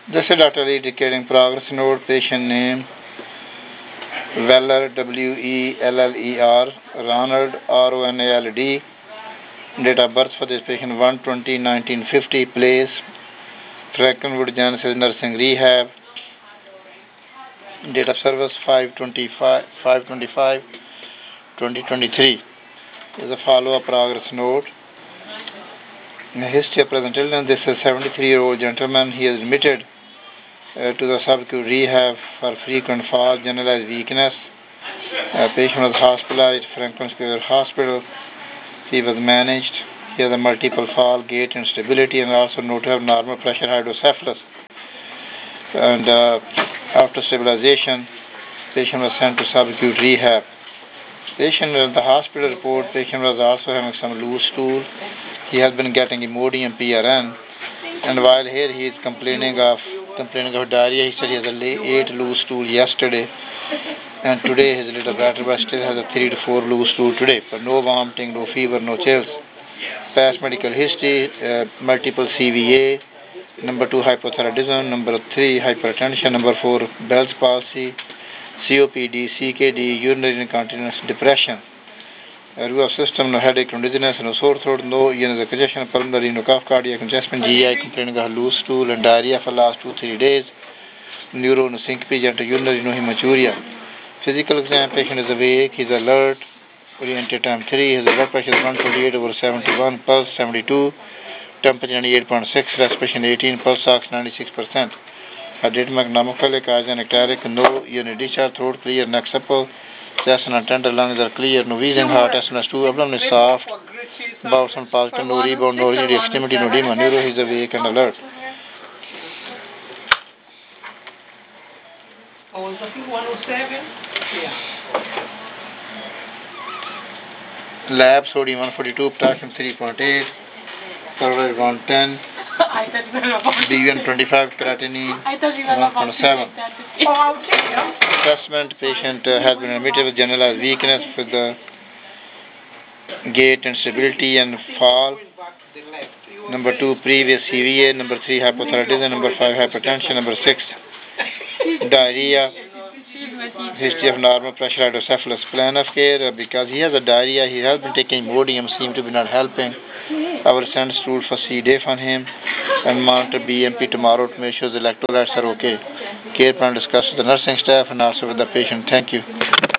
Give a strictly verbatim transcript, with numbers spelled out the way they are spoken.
This is Doctor Lee indicating progress note. Patient name Weller, W E L L E R, Ronald, R O N A L D. Date of birth for this patient one twenty nineteen fifty. Place Frankenwood Genesis Nursing Rehab. Date of service five twenty-five twenty twenty-three. Is a follow-up progress note. In the history of present illness, this is a seventy-three year old gentleman. He is admitted uh, to the subacute rehab for frequent fall, generalized weakness. A patient was hospitalized at Franklin Square Hospital. He was managed. He has a multiple fall, gait instability, and also noted to have normal pressure hydrocephalus. And uh, after stabilization, patient was sent to subacute rehab. Patient at the hospital report, patient was also having some loose stool. He has been getting Imodium P R N, and while here he is complaining of complaining of diarrhea. He said he has a eight loose stool yesterday, and today he's a little better, but still has a three to four loose stool today. But no vomiting, no fever, no chills. Past medical history: uh, multiple C V A, number two hypothyroidism, number three hypertension, number four Bell's palsy, C O P D, C K D, urinary incontinence, depression. Nervous system, no headache, no dizziness, no sore throat, no urinary congestion, pulmonary, no cough, cardiac congestion, G I complaining of loose stool and diarrhea for the last two three days, neuro, no syncope, gentle urinary, no hematuria. Physical exam, patient is awake, he is alert, oriented time three, his blood pressure is one twenty-eight over seventy-one, pulse seventy-two, temperature ninety-eight point six, respiration eighteen, pulse ox ninety-six percent. Adrenal magnomocolic, eyes and ectatic, no urinary discharge, throat clear, neck supple, chest and tender, lungs are clear, no wheezing, heart, S N S two, abdomen is soft, bowels and positive, no rebound, no urinary extremity, no edema, neuro is awake and alert. Oh, is that one oh seven? Yeah. Lab sodium one forty-two, potassium three point eight, thyroid one ten, B U N twenty-five, creatinine one point seven. Assessment: patient uh, has been admitted with generalized weakness with the gait instability and fall. Number two, previous C V A. Number three, hypothyroidism. Number five, hypertension. Number six, diarrhea. History of normal pressure hydrocephalus. Plan of care: uh, because he has a diarrhea, he has been taking Imodium, seem to be not helping. I will send stool for C. diff on him and monitor B M P tomorrow to make sure the electrolytes are okay. Care plan discussed with the nursing staff and also with the patient. Thank you.